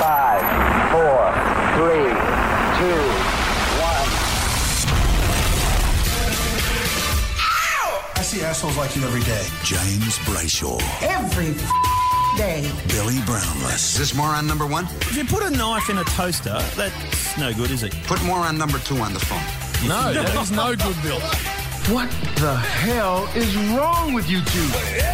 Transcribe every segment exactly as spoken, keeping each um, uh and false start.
Five, four, three, two, one. I see assholes like you every day. James Brayshaw. Every f- day. Billy Brownless. Is this moron number one? If you put a knife in a toaster, that's no good, is it? Put moron number two on the phone. No, that is no good, Bill. What the hell is wrong with you two?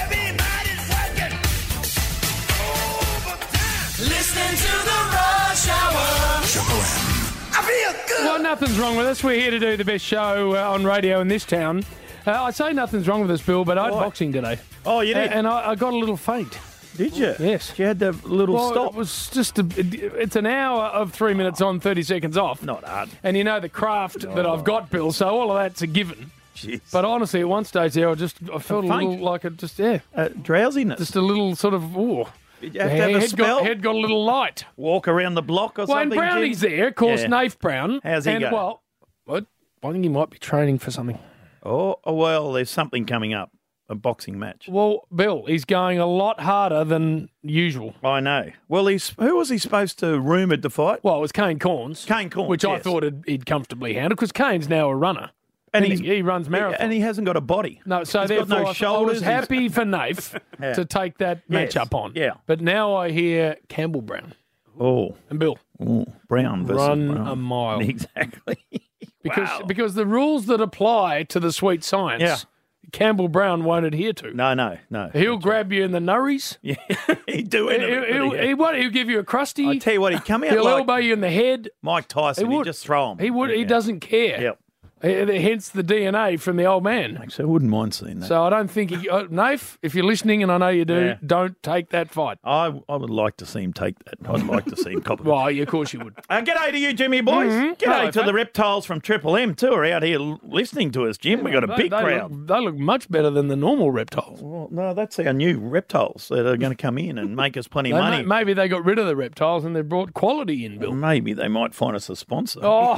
Listening to the Rush Hour. Triple M. I feel good. Well, nothing's wrong with us. We're here to do the best show uh, on radio in this town. Uh, I say nothing's wrong with us, Bill, but I had Why? boxing today. Oh, you A- did? And I, I got a little faint. Did you? Yes. You had the little Well, stop. it was just a, it- it's an hour of three minutes on, thirty seconds off. Not hard. And you know the craft that I've got, Bill, so all of that's a given. Jeez. But honestly, at one stage there, I just I felt a, faint? little like it just, yeah, Uh, drowsiness. just a little sort of, ooh. Did you have to have a head, spell? got, head got a little light. Walk around the block or Well, and something? Brownie's Jim? there, of course, Yeah. Nath Brown. How's he and, go? Well, what? I think he might be training for something. Oh, oh, well, there's something coming up. A boxing match. Well, Bill, he's going a lot harder than usual. I know. Well, he's who was he supposed to rumoured to fight? Well, it was Kane Corns. Kane Corns, Which I yes. thought he'd, he'd comfortably handle because Kane's now a runner. And And he's he, he runs marathons. and he hasn't got a body. No, so He's got therefore no I- I was shoulders, he's- happy for Nath Yeah. to take that match Yes, up on. yeah. But now I hear Campbell Brown Oh, and Bill oh Brown versus run Brown. a mile. Exactly. Because Wow. because the rules that apply to the sweet science, Yeah. Campbell Brown won't adhere to. No, no, no. He'll grab you in the nurries. Yeah, he'd do He'll, anything. he'll, wouldn't he? he won't, he'll give you a crusty. I tell you what, he'd come out He'll like elbow you in the head. Mike Tyson. He He'd would. just throw him. He would. He Yeah. doesn't care. Yep. Uh, Hence the D N A from the old man. Actually, I wouldn't mind seeing that. So I don't think he, uh, Nath, if you're listening, and I know you do, Yeah. don't take that fight. I, I would like to see him take that. I'd like to see him cop it. Well, yeah, of course you would. Uh, g'day to you, Jimmy boys. Mhm. G'day Hello, to mate. the reptiles from Triple M too are out here l- listening to us, Jim. We've got a They- big they crowd. Look, they look much better than the normal reptiles. Well, no, that's our new reptiles that are going to come in and make us plenty of They money. may- maybe they got rid of the reptiles and they brought quality in, Bill. Maybe they might find us a sponsor. Oh,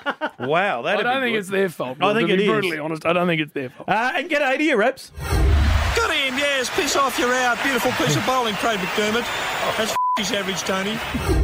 Wow, I that'd don't be think good. it's their fault. I Bill, think to it be is. brutally honest, I don't think it's their fault. Uh, and g'day to you, Reps. Got him, yes. Piss off, you're out. Beautiful piece of bowling, Craig McDermott. That's f- his average, Tony.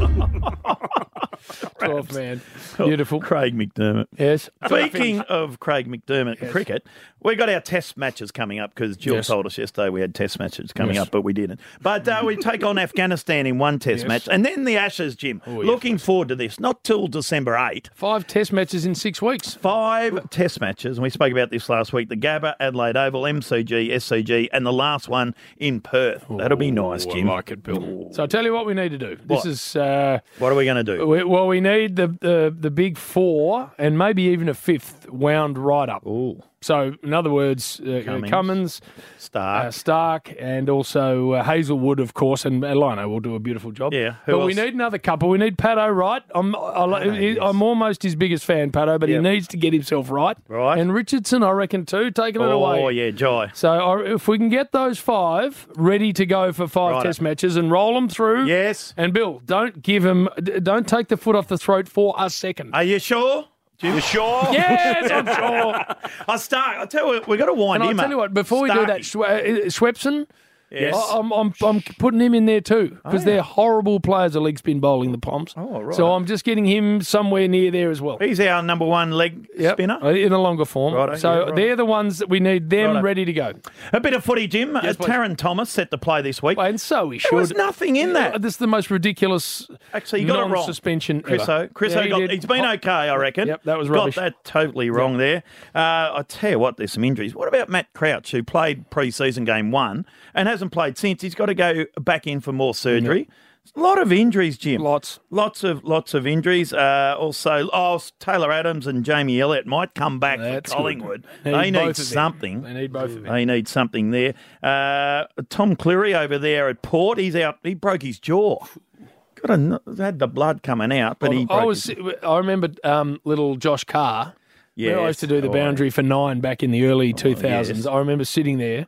twelve man. Beautiful. Craig McDermott. Yes. Speaking of Craig McDermott Yes. cricket, we got our test matches coming up because Jill Yes. told us yesterday we had test matches coming Yes. up, but we didn't. But uh, we take on Afghanistan in one test Yes. match, and then the Ashes, Jim. Oh, yes. Looking forward to this. Not till December eighth. Five test matches in six weeks. Five test matches, and we spoke about this last week. The Gabba, Adelaide Oval, M C G, S C G, and the last one in Perth. That'll be nice, Oh, Jim. I like it, Bill. So I'll tell you what we need to do. What? This is... Uh, What are we going to do? We, well, we need the, the the big four and maybe even a fifth wound right up. Ooh, So, in other words, uh, Cummins. Cummins, Stark. uh, Stark, and also uh, Hazelwood, of course, and Lino will do a beautiful job. Yeah, who but we else? need another couple. We need Paddo right. I'm I, li- Paddo, he- yes. I'm almost his biggest fan, Paddo, but Yep. he needs to get himself right. Right. And Richardson, I reckon, too, taking it away. Oh, yeah, Jai. So I- if we can get those five ready to go for five Righto. test matches and roll them through. Yes. And Bill, don't give him, d- don't take the foot off the throat for a second. Are you sure? You sure? Yes, I'm sure. I start. I tell you, what, we've got to wind And I'll him tell up. you what, before we do that, Starkey. Schwe- uh, Swepson, Yes. I- I'm, I'm, I'm putting him in there too because Oh, yeah. they're horrible players of leg spin bowling, the Poms. Oh, right. So I'm just getting him somewhere near there as well. He's our number one leg Yep, spinner. uh, in a longer form. Righto, so yeah, right. they're the ones that we need them Righto. ready to go. A bit of footy, Jim. Yes, uh, please. Taron Thomas set to play this week. And so he should. There was nothing in Uh, that. This is the most ridiculous Actually, you got it wrong. non-suspension ever. Chriso, Chriso Yeah, he got, did. he's been okay, I reckon. Yep, that was got rubbish. that totally wrong there. Uh, I tell you what, there's some injuries. What about Matt Crouch, who played pre-season game one and hasn't played since? He's got to go back in for more surgery. A lot of injuries, Jim. Lots. Lots of lots of injuries. Uh, also, oh, Taylor Adams and Jamie Elliott might come back That's for Collingwood. good. They Need both need of them. something. They need both of them. They need something there. Uh, Tom Cleary over there at Port, he's out. He broke his jaw. Got a, had the blood coming out, but he. I broke was. his- I remember um, little Josh Carr. Yes. Where I used to do the Oh, boundary for nine back in the early two thousands. yes. I remember sitting there.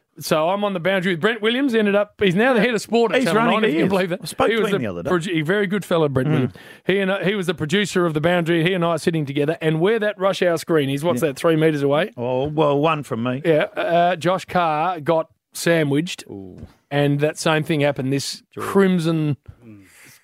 So I'm on the boundary with Brent Williams. Ended up, he's now the head of sport at He's Channel running, nine, if he you can is. believe that. I spoke he to was him the other day. produ- very good fellow, Brent Williams. He and I, he was the producer of the boundary. He and I are sitting together, and where that rush hour screen is, what's that, three metres away? Oh, well, one from me. Yeah, uh, Josh Carr got sandwiched, and that same thing happened. This crimson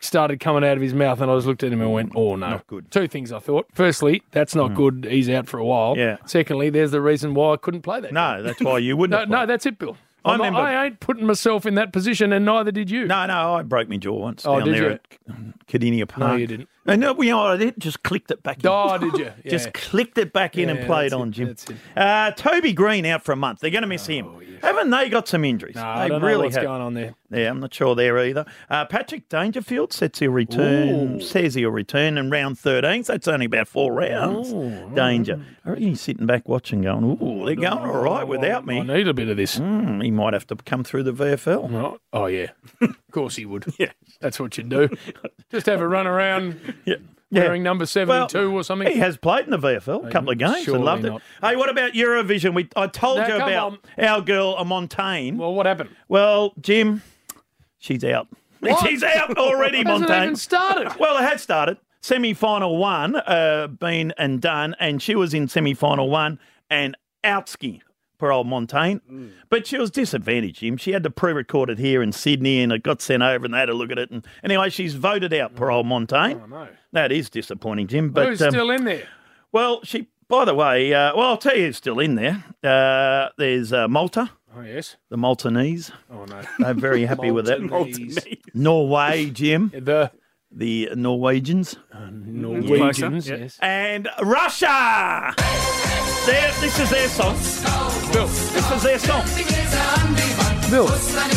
started coming out of his mouth, and I just looked at him and went, "Oh no, Not good. Two things I thought. Firstly, that's not good. He's out for a while. Yeah. Secondly, there's the reason why I couldn't play that. No, that's why you wouldn't. no, have no, played. that's it, Bill. I I'm not- remember- I ain't putting myself in that position, and neither did you. No, no, I broke my jaw once Oh, down did there you? at Cardinia Park. No, you didn't. And no, you know what I did? Just clicked it back in. Oh, did you? Yeah. Just clicked it back in Yeah, and played that's on, it, Jim. that's it. Uh, Toby Green out for a month. They're going to miss him. Haven't they got some injuries? No, they I don't know really what's have. going on there. Yeah, I'm not sure there either. Uh, Patrick Dangerfield sets he'll return, Ooh. says he'll return in round thirteen. So that's only about four rounds. Danger. I reckon he's sitting back watching going, ooh, they're going all right without I me. need a bit of this. Mm, he might have to come through the V F L. Oh, oh, yeah. Of course he would. Yeah. That's what you'd do. Just have a run around Yeah. wearing number seventy-two Well, or something. He has played in the V F L a couple of games Surely and loved not. it. Hey, what about Eurovision? We I told Now, you come about our girl, a Montaigne. Well, what happened? Well, Jim, she's out. What? She's out already, Hasn't Montaigne. even started. Well, it had started. Semi-final one, uh, been and done, and she was in semi-final one and outski poor old Montaigne. Mm. But she was disadvantaged, Jim. She had to pre-record it here in Sydney and it got sent over and they had to look at it. And anyway, she's voted out, poor old Montaigne. Oh, no. That is disappointing, Jim. But Who's um, still in there? well, she. By the way, uh, well, I'll tell you who's still in there. Uh, there's uh, Malta, Oh, yes. the Maltese. Oh, no. They're very happy with that. Maltese. Norway, Jim, The the Norwegians. Norwegians, yes. And Russia. Their, this is their song. Bill, This is their song. Bill,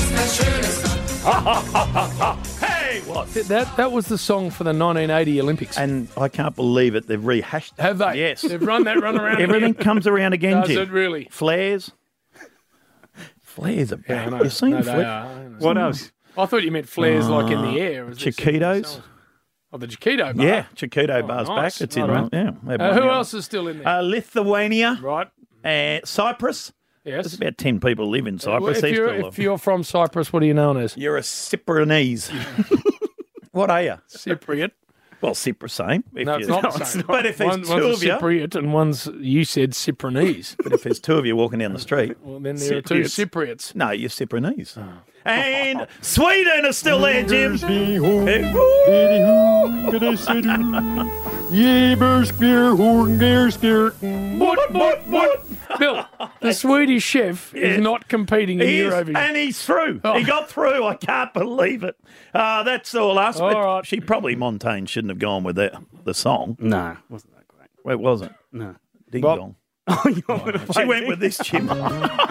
Hey, what? that, that was the song for the nineteen eighty Olympics. And I can't believe it. They've rehashed it. Have they? Yes. They've run that run around Everything again. comes around again, Does Jim. it really? Flares. Flares are Yeah, I back. know. You've seen No, they flares? are. What else? I thought you meant flares like in the air. Is this- Chiquitos. Oh, the Chiquito bar. Yeah, Chiquito Oh, bar's nice. back. It's in. All right. Yeah. Uh, who else is still in there? Uh, Lithuania, right. uh, Cyprus. Yes. There's about ten people live in Well, Cyprus. if, They're you're, still if you're from Cyprus, what are you known as? You're a Cyprianese. What are you? Cypriot. Well, Cyprus, same. If No, it's you- not the same. But if there's One, two one's of a you, Cypriot and one's, you said Cyprinese. but if there's two of you walking down the street, Well, then there are two Cypriots. no, you're Cyprianese. Oh. And Sweden is still there, Jim. What, what, what? Bill, the Swedish chef Yes. is not competing in He is, Eurovision. and he's through. Oh. He got through. I can't believe it. Uh, that's all us. All but right. She probably, Montaigne, shouldn't have gone with the, the song. No, wasn't that great? Well, it wasn't. No. Ding Bob. dong. Oh, you want me to She play went Ding? with this, Jim. Bill,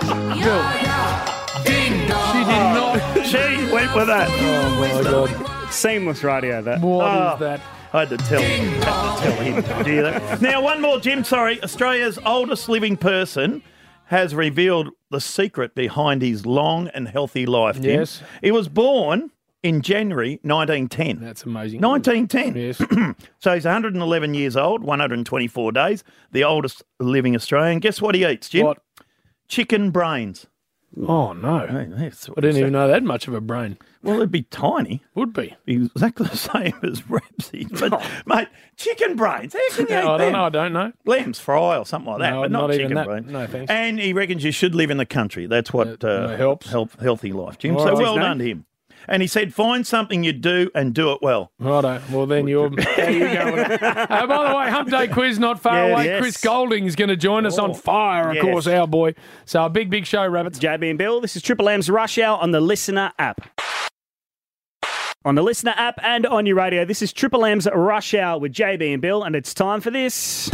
she did not. She went with that. Oh, my God. Seamless radio, that. What is Oh. that? I had to tell him. Had to tell him to do that. Now, one more, Jim. Sorry. Australia's oldest living person has revealed the secret behind his long and healthy life, Jim. Yes. He was born in January nineteen ten. That's amazing. nineteen ten. Yes. So he's one hundred eleven years old, one hundred twenty-four days, the oldest living Australian. Guess what he eats, Jim? What? Chicken brains. Oh, no. Hey, that's what I didn't he even said. know that much of a brain. Well, it'd be tiny. Would be. Be exactly the same as Ramsey. But, mate, chicken brains. How can you No, eat I don't them? know. I don't know. Lamb's fry or something like that, No, but not, not even chicken that. brains. No, thanks. And he reckons you should live in the country. That's what Uh, uh, uh, helps. Help, healthy life, Jim. All so right. well His done name? to him. And he said, find something you do and do it well. Righto. Well, then you're. There you go. with it. Uh, by the way, Hump Day quiz not far Yes. away. Yes. Chris Golding is going to join us on Oh. fire, of Yes. course, our boy. So a big, big show, Rabbits. J B and Bill, this is Triple M's Rush Hour on the Listener app. On the Listener app and on your radio, this is Triple M's Rush Hour with J B and Bill, and it's time for this.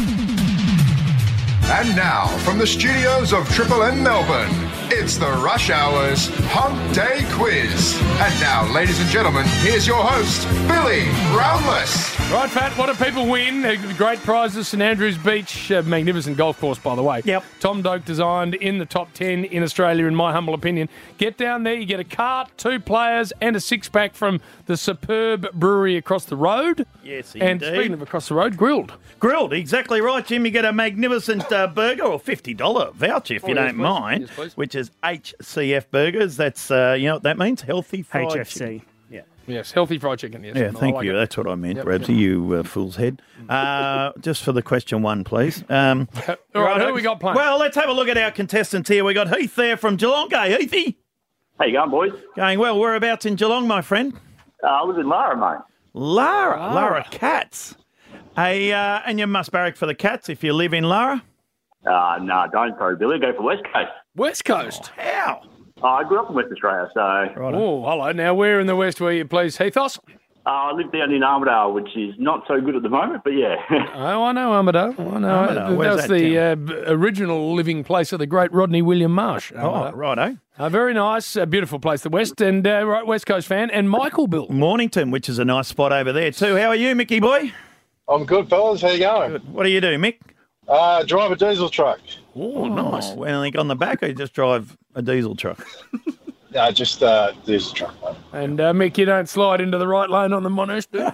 And now, from the studios of Triple M Melbourne, it's the Rush Hour's Hump Day Quiz. And now, ladies and gentlemen, here's your host, Billy Brownless. Right, Pat, what do people win? Uh, Great prizes, St Andrews Beach, uh, magnificent golf course, by the way. Yep. Tom Doak designed in the top ten in Australia, in my humble opinion. Get down there, you get a cart, two players, and a six-pack from the superb brewery across the road. Yes, And indeed. speaking of across the road, grilled. Grilled, exactly right, Jim. You get a magnificent uh, burger or fifty dollars voucher if Oh, you yes, don't please. mind, Yes, please. which is H C F Burgers. That's, uh, you know what that means? Healthy fried H F chicken. C. Yeah. Yes, healthy fried chicken, yes. Yeah, I thank like you. it. That's what I meant, Yep, Rabsy, yep. you uh, fool's head. Uh, just for the question one, please. Um, All right, who we got playing? Well, let's have a look at our contestants here. We got Heath there from Geelong. Hey, Heathy. How you going, boys? Going well. Whereabouts in Geelong, my friend? Uh, I was in Lara, mate. Lara. Lara. Lara Cats. Hey, uh, and you must barrack for the Cats if you live in Lara. Uh, no, don't throw Billy. Go for West Coast. West Coast. How? Oh, I grew up in West Australia, so Oh, hello. Now, where in the West were you, please, Heathos? uh, I live down in Armidale, which is not so good at the moment, but yeah. Oh, I know Armidale. I know. Armidale, where's That's that the uh, b- original living place of the great Rodney William Marsh. Oh, Armidale. righto. A very nice, uh, beautiful place, the West, and uh, right, West Coast fan, and Michael Bill. Mornington, which is a nice spot over there too. How are you, Mickey boy? I'm good, fellas. How you going? Good. What do you do, Mick? Uh, drive a diesel truck. Oh, nice. Anything on the back, or you just drive a diesel truck? No, just uh, diesel truck, mate. And uh, Mick, you don't slide into the right lane on the Monash, do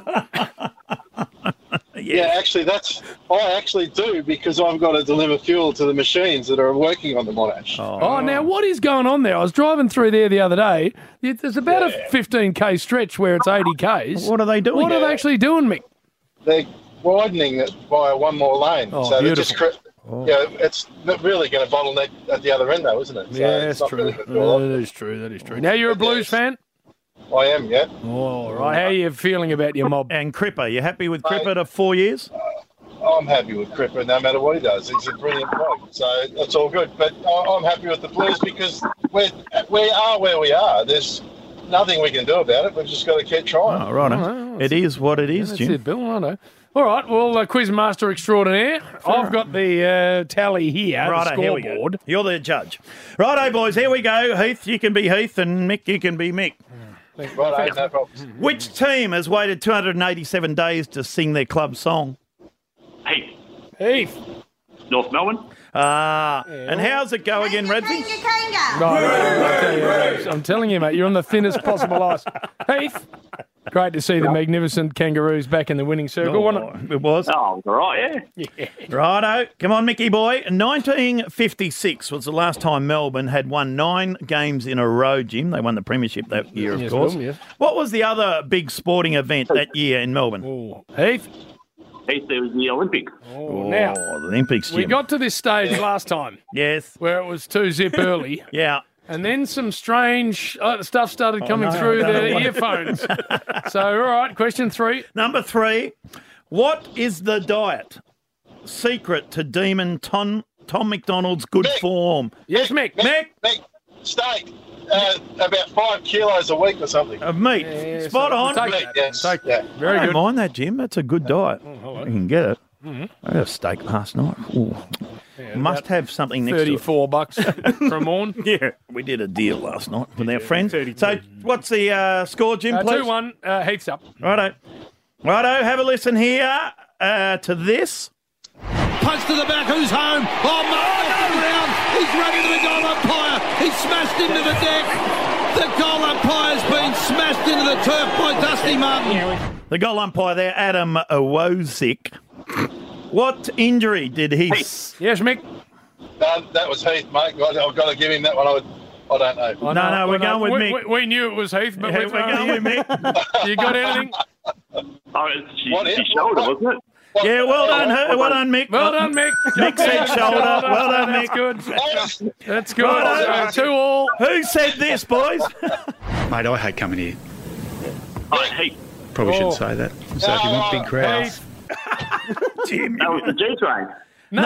you? Yeah, actually, that's I actually do because I've got to deliver fuel to the machines that are working on the Monash. Oh, now what is going on there? I was driving through there the other day. There's about a fifteen k stretch where it's eighty k's. What are they doing? What are they actually doing, Mick? They're widening it by one more lane. Oh, so they're just beautiful. cre- yeah, it's not really going to bottleneck at the other end, though, isn't it? So Yeah, it's that's not true. really gonna do a lot. That is true. That is true. Now you're a Blues fan. I am, yeah. All right. How are you feeling about your mob? And Cripper, you happy with Cripper to four years? I'm happy with Cripper no matter what he does. He's a brilliant bloke, so that's all good. But I- I'm happy with the Blues because we're, we are where we are. There's nothing we can do about it. We've just got to keep trying. Oh, right. Oh, it is what it is, That's Jim. it, Bill. I know. All right. Well, uh, Quizmaster extraordinaire. I've got the uh, tally here, the Righto, here we go. scoreboard. You're the judge. Righto, boys, here we go. Heath, you can be Heath, and Mick, you can be Mick. Right, no problems. Which team has waited two hundred eighty-seven days to sing their club song? Heath, Heath. North Melbourne. Ah, and how's it go again, Redzy? No, I'll tell you, I'm telling you, mate, you're on the thinnest possible ice. Heath, great to see the magnificent Kangaroos back in the winning circle, wasn't it? It was. Oh, it was all right, yeah. Righto. Come on, Mickey boy. nineteen fifty-six was the last time Melbourne had won nine games in a row, Jim. They won the premiership that year, of Yes, course. well, yes. What was the other big sporting event that year in Melbourne? Oh, Heath. Heath, there was the Olympics. Oh, Oh, now, the Olympics, Jim. we got to this stage last time Yes. where it was two zip early. Yeah. And then some strange uh, stuff started coming no, through I don't the know what- earphones. So, all right, question three. Number three. What is the diet secret to Demon Tom, Tom McDonald's good Mick. form? Yes, Mick. Mick. Mick, steak, uh, about five kilos a week or something. Of meat. Yeah, Spot so on. Take Meat, that. yes. Take Yeah. that. Very I don't good. mind that, Jim. That's a good diet. hello. You can get it. Mm-hmm. I had a steak last night. Ooh. Must have something next to it. thirty-four bucks from on. Yeah, we did a deal last night with our friends. So, what's the uh, score, Jim, Uh, please? two one, uh, Heath's up. Righto. Righto, have a listen here uh, to this. Punch to the back, who's home? Oh, Martin around. He's running to the goal umpire. He's smashed into the deck. The goal umpire's been smashed into the turf by Dusty Martin. The goal umpire there, Adam Wozik. What injury did he... Yes, Mick. No, that was Heath, mate. I- I've got to give him that one. I, would, I don't know. I No, know, no, we're I know. going with we, Mick. We, we knew it was Heath, but Yeah, we're we're throwing going with you. Mick. You got anything? Oh, it's his, What his is- shoulder, what- wasn't it? Yeah, well done, Her- well done, Mick. Well done, Mick. Mick said shoulder. Well done, That's Mick. good. That's good. Righto. So, two all. Who said this, boys? Mate, I hate coming here. Oh, Heath. Probably Oh. shouldn't say that. So if you want big crowds. Heath. Jim. That was the G-Train. No!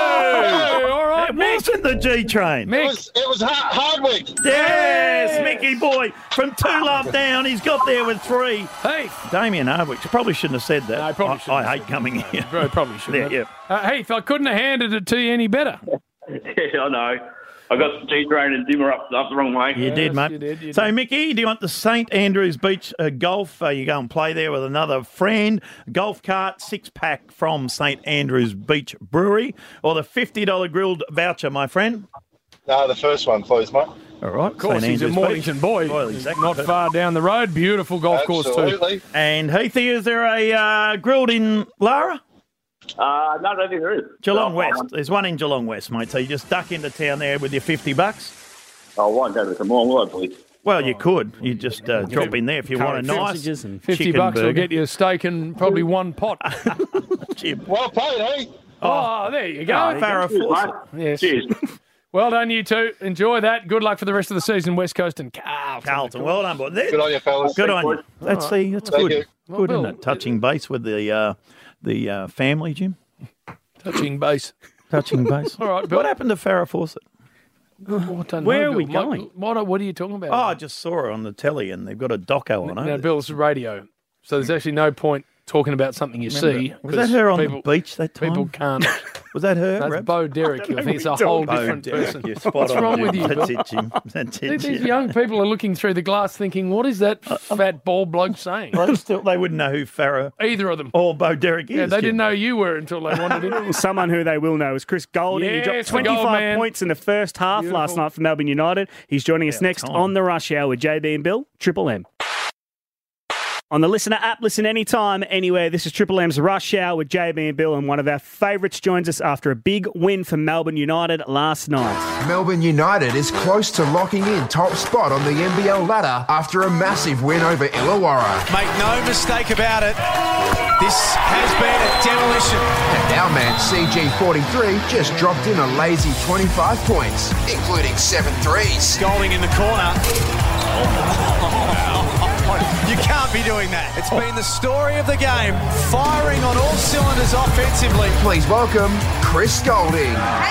All right, It Mick. wasn't the G train. It Mick. was, it was hard, Hardwick. Yes, Mickey boy. From two love down, he's got there with three. Heath. Damien Hardwick. Probably shouldn't have said that. No, probably I, shouldn't I have hate said coming here. Very probably should Yeah, have. yeah. Uh, Heath, I couldn't have handed it to you any better. Yeah, I know. I got the G-Train and Dimmer up, up the wrong way. You Yes, did, mate. you did, you so, did. Mickey, do you want the Saint Andrews Beach uh, Golf? Uh, you go and play there with another friend. Golf cart, six-pack from Saint Andrews Beach Brewery. Or the fifty dollars grilled voucher, my friend. No, the first one, please, mate. All right. Of course, Saint he's a Andrews Mornington Beach. boy. Well, exactly. Not far down the road. Beautiful golf course, too. Absolutely. And, Heathy, is there a uh, grilled in Lara? Uh, no, I don't think there is. Geelong No, West. There's one in Geelong West, mate. So you just duck into town there with your fifty bucks. I won't go to the mall, will I, please? Well, you could. You just uh, drop in there if you want a nice Sausages and fifty chicken bucks will burger. get you a steak and probably one pot. Jim. Well played, eh? Oh, there you go. Oh, Farrah Cheers, Fawcett. mate. Yes. Cheers. Well done, you two. Enjoy that. Good luck for the rest of the season, West Coast and Carlton. Carlton, well done, boy. Good on you, fellas. Good on you. Let's see. That's Thank good. you. Well, Good, Bill, isn't it? Touching base with the uh, the uh, family, Jim. Touching base. Touching base. All right, Bill. What happened to Farrah Fawcett? Oh, I don't Where know, are we Bill. going? What, what, what are you talking about? Oh, I just saw her on the telly, and they've got a doco on her. Now, Bill, it's radio, so there's actually no point talking about something you Remember, see. was that her on people, the beach that time? People can't. Was that her? That's Reb? Bo Derek. I, I think it's a what you're whole talking different about. person. You're spot What's on, wrong Jim. with you, That's Bill? it, Jim. That's it, These, these Jim. young people are looking through the glass thinking, what is that fat bald bloke saying? They, still, they wouldn't know who Farrah Either of them. or Bo Derek is. Yeah, they Jim. didn't know you were until they wanted it. Someone who they will know is Chris Golding. he Yes, dropped the Gold twenty-five man. points in the first half Beautiful. last night for Melbourne United. He's joining us About next time. on the Rush Hour with J B and Bill, Triple M. On the Listener app, listen anytime, anywhere. This is Triple M's Rush Hour with J B and Bill, and one of our favourites joins us after a big win for Melbourne United last night. Melbourne United is close to locking in top spot on the N B L ladder after a massive win over Illawarra. Make no mistake about it, this has been a demolition. And our man C G forty-three just dropped in a lazy twenty-five points, including seven threes. Golding in the corner. You can't be doing that. It's been the story of the game, firing on all cylinders offensively. Please welcome Chris Golding.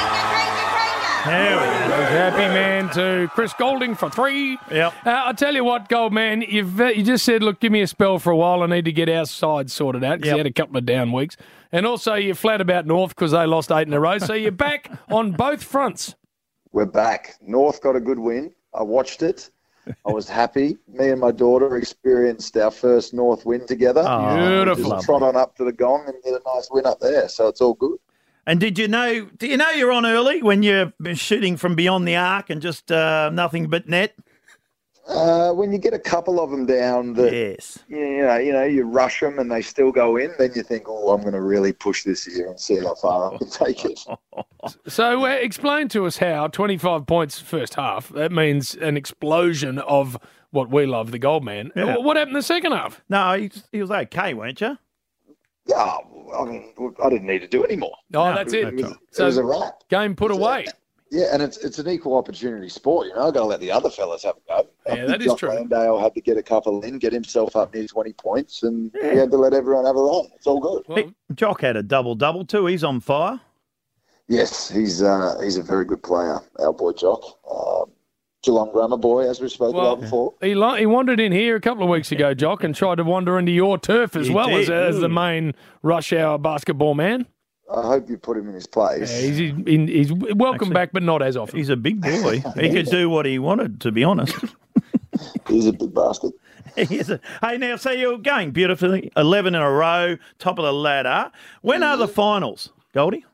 There we go. Happy man to Chris Golding for three. Yep. Uh, I tell you what, Goldman, you've uh, you just said, look, give me a spell for a while. I need to get our side sorted out because Yep. you had a couple of down weeks. And also you're flat about North because they lost eight in a row. So you're back on both fronts. We're back. North got a good win. I watched it. I was happy. Me and my daughter experienced our first North win together. Oh, Beautiful. Just trot on up to the Gong and get a nice win up there. So it's all good. And did you know? Do you know you're on early when you're shooting from beyond the arc and just uh, nothing but net? Uh, when you get a couple of them down that Yes. you know, you know, you rush them and they still go in, then you think, oh, I'm going to really push this year and see how far I can take it. So uh, explain to us how twenty-five points first half, that means an explosion of what we love, the Goldman. Yeah. What happened the second half? No, he, he was okay, weren't you? Yeah, I mean, I didn't need to do any more. Oh, No, that's it. It was, it So was a wrap. game put away. Yeah, and it's it's an equal opportunity sport. You know, I've got to let the other fellas have a go. Yeah, that is Jock true. Landale had to get a couple in, get himself up near twenty points, and he had to let everyone have a run. It's all good. Well, He- Jock had a double-double too. He's on fire. Yes, he's uh, he's a very good player, our boy Jock. Um, Geelong Grammar boy, as we spoke Well, about before. He, li- he wandered in here a couple of weeks ago, Jock, and tried to wander into your turf as He well as, did. as the main rush hour basketball man. I hope you put him in his place. Yeah, he's, he's, he's welcome Actually, back, but not as often. He's a big boy. He could do what he wanted, to be honest. He's a big bastard. He is a- hey, now, so you're going beautifully, eleven in a row, top of the ladder. When are the finals, Goldie?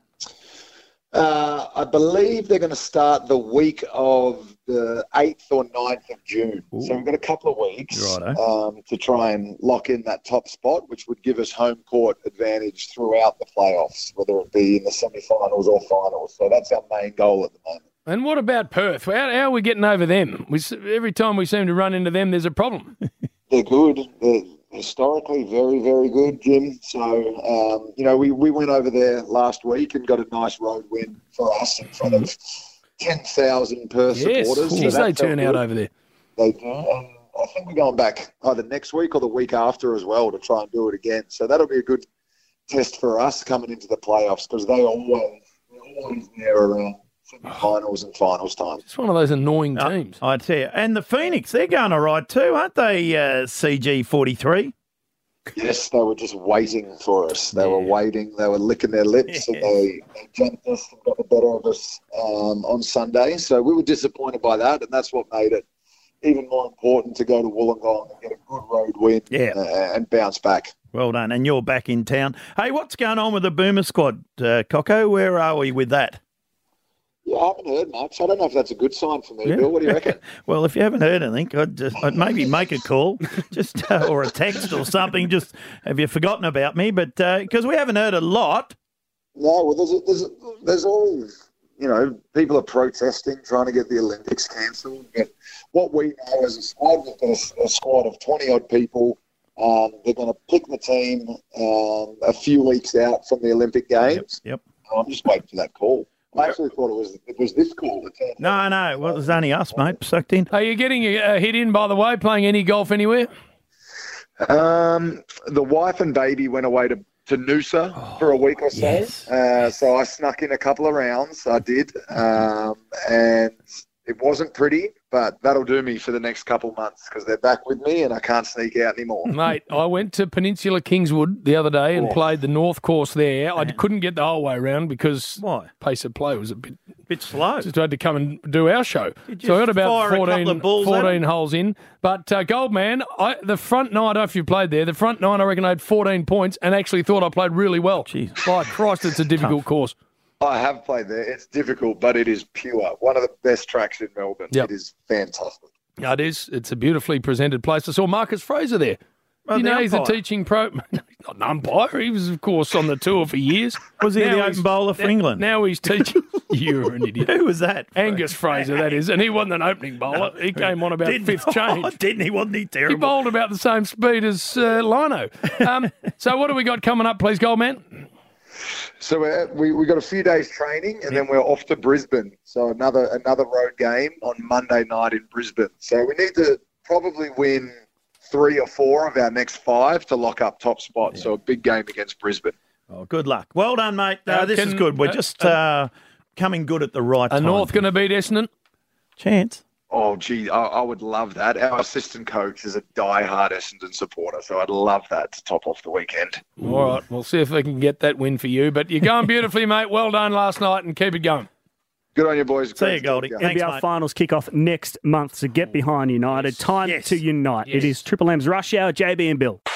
Uh, I believe they're going to start the week of the eighth or ninth of June. Ooh. So we've got a couple of weeks Righto. um, to try and lock in that top spot, which would give us home court advantage throughout the playoffs, whether it be in the semi-finals or finals. So that's our main goal at the moment. And what about Perth? How, how are we getting over them? We, s- every time we seem to run into them, there's a problem. They're good. They're historically very, very good, Jim. So, um, you know, we, we went over there last week and got a nice road win for us in front of ten thousand Perth Yes, supporters. geez, So they that felt turn out good. over there. They do. And I think we're going back either next week or the week after as well to try and do it again. So that'll be a good test for us coming into the playoffs because they always, they're always there around semi-finals and finals time. It's one of those annoying Uh, teams. I tell you. And the Phoenix, they're going all right too, aren't they, uh, C G forty-three? Yes, they were just waiting for us. They were waiting. They were licking their lips, and they, they jumped us and got the better of us um, on Sunday. So we were disappointed by that, and that's what made it even more important to go to Wollongong and get a good road win Yeah. uh, and bounce back. Well done. And you're back in town. Hey, what's going on with the Boomer squad, uh, Coco? Where are we with that? Yeah, I haven't heard much. I don't know if that's a good sign for me, Yeah. Bill. What do you reckon? Well, if you haven't heard anything, I'd, just, I'd maybe make a call, just uh, or a text or something. Just have you forgotten about me? But because we haven't heard a lot. No, well, there's, a, there's, a, there's always, you know, people are protesting, trying to get the Olympics cancelled. But what we know as a squad, we've got a, a squad of twenty-odd people. Um, they're going to pick the team um, a few weeks out from the Olympic Games. Yep. I'm just waiting for that call. I actually thought it was it was this call. That turned No, no. Well, it was only us, mate, sucked in. Are you getting a, a hit in, by the way, playing any golf anywhere? Um, the wife and baby went away to, to Noosa oh, for a week or so. Yes. Uh, so I snuck in a couple of rounds. I did. Um, and it wasn't pretty, but that'll do me for the next couple months because they're back with me and I can't sneak out anymore. Mate, I went to Peninsula Kingswood the other day and Oh. played the North course there. I couldn't get the whole way around because Why? pace of play was a bit bit slow. Just had to come and do our show. Did So I you got about fire a couple fourteen, of balls at fourteen it? holes in. But uh, Goldman, I, the front nine, I don't know if you played there, the front nine I reckon I had fourteen points and actually thought I played really well. Jeez. By Christ, it's a difficult course. I have played there. It's difficult, but it is pure. One of the best tracks in Melbourne. Yep. It is fantastic. Yeah, it is. It's a beautifully presented place. I saw Marcus Fraser there. Oh, you the know, he's a umpire. teaching pro. He's not an umpire. He was, of course, on the tour for years. Was he Now the he's- open bowler for now- England? Now he's teaching. You're an idiot. Who was that? Angus Fraser, that is. And he wasn't an opening bowler. He came on about Didn't- fifth change. Oh, didn't he? Wasn't he He terrible? bowled about the same speed as uh, Lino. Um, so what do we got coming up, please, Goldman? So we're, we we got a few days training, and then we're off to Brisbane. So another another road game on Monday night in Brisbane. So we need to probably win three or four of our next five to lock up top spot. So a big game against Brisbane. Oh, good luck. Well done, mate. Uh, Uh, this is can- good. We're uh, just uh, coming good at the right Are time. North going to beat Essendon? Chance. Oh, gee, I, I would love that. Our assistant coach is a die-hard Essendon supporter, so I'd love that to top off the weekend. All right, we'll see if we can get that win for you. But you're going beautifully, mate. Well done last night and keep it going. Good on you, boys. See you, Goldie. N Thanks, B L mate. finals kick off next month, so get behind United. Time Yes. to unite. Yes. It is Triple M's Rush Hour, J B and Bill.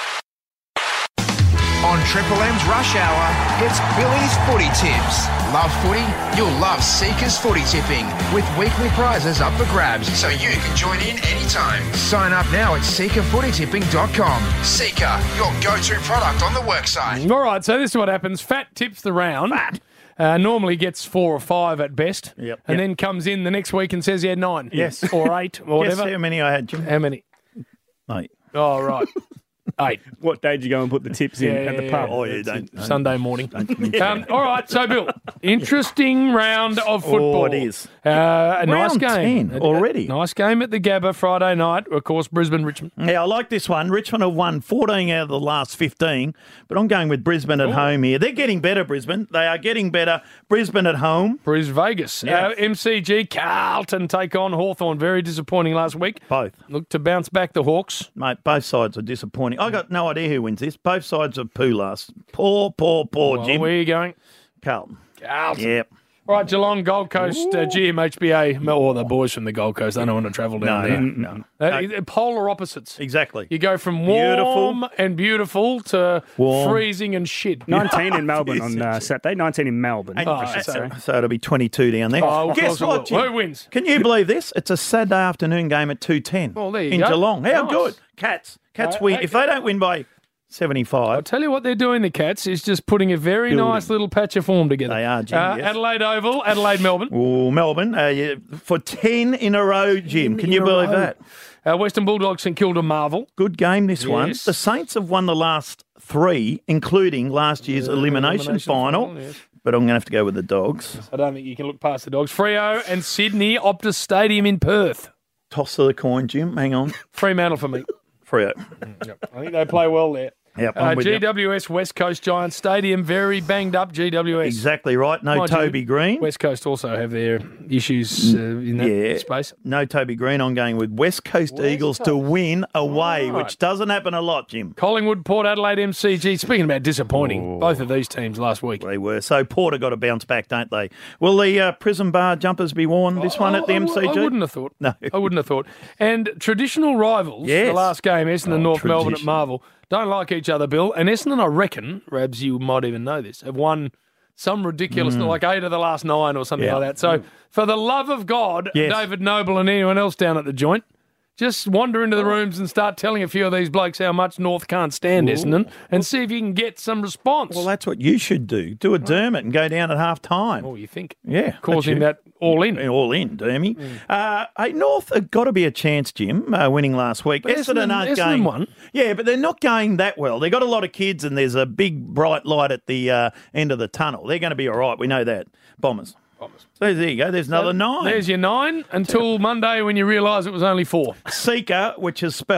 On Triple M's Rush Hour, it's Billy's Footy Tips. Love footy? You'll love Seeker's Footy Tipping with weekly prizes up for grabs so you can join in anytime. Sign up now at seeker footy tipping dot com. Seeker, your go-to product on the worksite. All right, so this is what happens. Fat tips the round. Fat. Uh, normally gets four or five at best. Yep. And Yep. then comes in the next week and says he had nine. Yes. Or eight or Guess whatever. how many I had, Jim? How many? Mate. Oh, right. Eight. What day did you go and put the tips in Yeah, at the yeah, pub? yeah. Oh, yeah, It's don't- a don't- Sunday morning. don't mention Um, all right, so Bill, interesting round of football. Oh, it is. Uh, a nice Round game ten already. A nice game at the Gabba Friday night. Of course, Brisbane, Richmond. Yeah, I like this one. Richmond have won fourteen out of the last fifteen, but I'm going with Brisbane at home here. They're getting better, Brisbane. They are getting better. Brisbane at home. Bris Vegas. Yeah. Uh, M C G, Carlton take on Hawthorn. Very disappointing last week. Both. Look to bounce back the Hawks. Mate, both sides are disappointing. I got no idea who wins this. Both sides are poo last. Poor, poor, poor, Well, Jim. where are you going? Carlton. Carlton. Yep. All right, Geelong, Gold Coast, uh, G M H B A, or the boys from the Gold Coast. They don't want to travel down No, there. no, Uh, they're polar opposites. Exactly. You go from warm Beautiful. and beautiful to Warm. freezing and shit. nineteen in Melbourne on uh, Saturday. nineteen in Melbourne. And- I should so, say. so it'll be twenty-two down there. Oh, of Guess course it what, will. Jim? Who wins? Can you believe this? It's a Saturday afternoon game at two ten Well, there you in go. Geelong. How Nice. good. Cats. Cats Uh, win. hey, If they don't win by seventy-five, I'll tell you what they're doing, the Cats, is just putting a very Building. nice little patch of form together. They are, Jim, Uh, yes. Adelaide Oval, Adelaide, Melbourne. oh, Melbourne, uh, yeah, for ten in a row, Jim. Can In you a believe row. that? Uh, Western Bulldogs, St Kilda, Marvel. Good game, this one. Yes. The Saints have won the last three, including last year's elimination, elimination final. final, yes. But I'm going to have to go with the Dogs. I don't think you can look past the Dogs. Freo and Sydney, Optus Stadium in Perth. Toss of the coin, Jim. Hang on. Fremantle for me. Freo. Yep. I think they play well there. Yep, I'm Uh, with you. G W S West Coast Giants Stadium, very banged up G W S. Exactly right. No Mind you, Toby Green. West Coast also have their issues uh, in that Yeah. space. No Toby Green. I'm going with West Coast West Eagles to Coast. win away, Right. which doesn't happen a lot, Jim. Collingwood, Port Adelaide, M C G. Speaking about disappointing, both of these teams last week. They were. So Port have got to bounce back, don't they? Will the uh, Prison Bar jumpers be worn this one at the I- M C G? I wouldn't have thought. No. I wouldn't have thought. And traditional rivals, Yes. the last game, Essendon, Oh, North Melbourne at tradition. Marvel, don't like each other, Bill. And Essendon, I reckon, Rabs, you might even know this, have won some ridiculous, like eight of the last nine or something Mm. Yeah. like that. So, for the love of God, Yes. David Noble and anyone else down at the joint, just wander into the rooms and start telling a few of these blokes how much North can't stand Essendon and see if you can get some response. Well, that's what you should do. Do a Dermot and go down at half time. Oh, you think? Yeah. Cause that's him you. that all in. All in, Dermy. Uh, hey, North have got to be a chance, Jim, uh, winning last week. But Essendon- aren't Essendon going. won. Yeah, but they're not going that well. They've got a lot of kids and there's a big bright light at the uh, end of the tunnel. They're going to be all right. We know that. Bombers. Bombers. So there you go. There's another nine. There's your nine until Monday when you realise it was only four. Seeker, which is spelt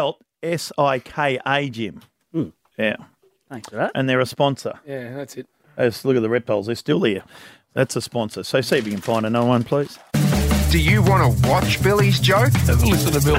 S I K A Gym. Mm. Yeah. Thanks for that. And they're a sponsor. Yeah, that's it. Let's look at the reptiles. They're still there. That's a sponsor. So see if you can find another one, please. Do you want to watch Billy's joke? Have a listen to Bill.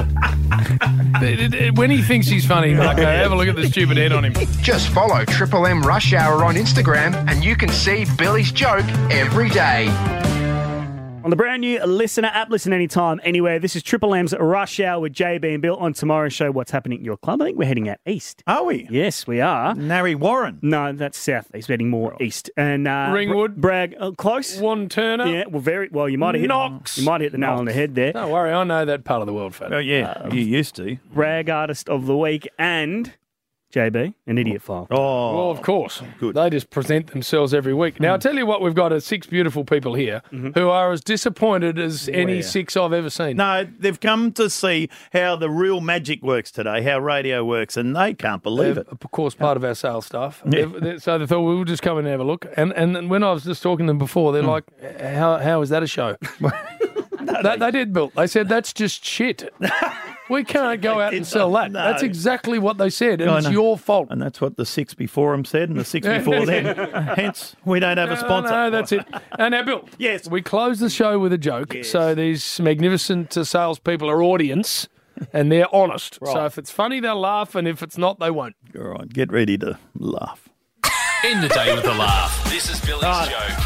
When he thinks he's funny, Marco, have a look at the stupid head on him. Just follow Triple M Rush Hour on Instagram and you can see Billy's joke every day. On the brand new Listener app, listen anytime, anywhere. This is Triple M's Rush Hour with J B and Bill. On tomorrow's show, what's happening at your club? I think we're heading out east. Are we? Yes, we are. Narry Warren. No, that's south. He's heading more east. And uh, Ringwood. Bra- Bragg, uh, close. One Turner. Yeah, well, very well. You might have hit Knox. You might hit the nail Knox. on the head there. Don't worry, I know that part of the world, Fat. Oh yeah, Uh, you used to. Bragg Artist of the Week and J B, an idiot file. Oh, Well, of course. Good. They just present themselves every week. Now, I'll tell you what, we've got are six beautiful people here who are as disappointed as any Where? six I've ever seen. No, they've come to see how the real magic works today, how radio works, and they can't believe They're, it. of course, part of our sales staff. Yeah. They've- they- so they thought we'll just come in and have a look. And and then when I was just talking to them before, they're like, how how is that a show? they, they did, Bill. They said, that's just shit. We can't go out and sell that. No. That's exactly what they said, and I it's know. your fault. And that's what the six before him said, and the six before them. Hence, we don't have a No, sponsor. No, that's it. And now, Bill. Yes. We close the show with a joke. Yes. So these magnificent uh, salespeople are audience, and they're honest. So Right. if it's funny, they'll laugh, and if it's not, they won't. All right, get ready to laugh. End the day with a laugh. This is Billy's joke.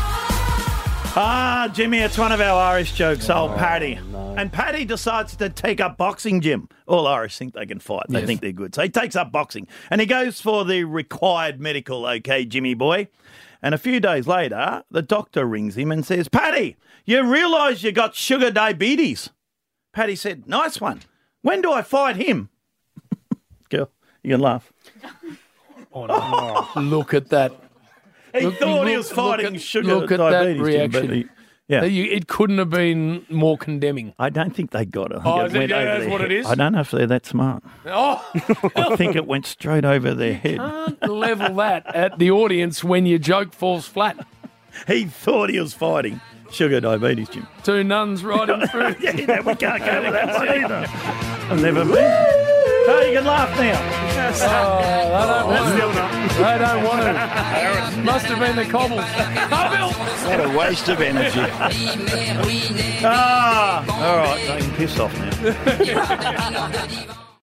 Ah, Jimmy, it's one of our Irish jokes, old Paddy. And Paddy decides to take up boxing, Jim. All Irish think they can fight. They Yes. think they're good. So he takes up boxing. And he goes for the required medical, okay, Jimmy boy. And a few days later, the doctor rings him and says, Paddy, you realise you got sugar diabetes? Paddy said, nice one. When do I fight him? Girl, you can laugh. Oh, no. Look at that. He Look- thought he look- was look fighting at- sugar look at that diabetes, Jim, reaction. but he- yeah. You- It couldn't have been more condemning. I don't think they got it. I think Oh, is it- went yeah, over that's their what it head. is? I don't know if they're that smart. Oh, I think it went straight over their head. can't level that at the audience when your joke falls flat. He thought he was fighting sugar diabetes, Jim. Two nuns riding through. Yeah, no, we can't go with that one either. I've never been. Oh, you can laugh now. Oh, they don't want Still to. not. They don't want to. Must have been the cobbles. Oh, Bill! What a waste of energy. Ah, all right, I can piss off now.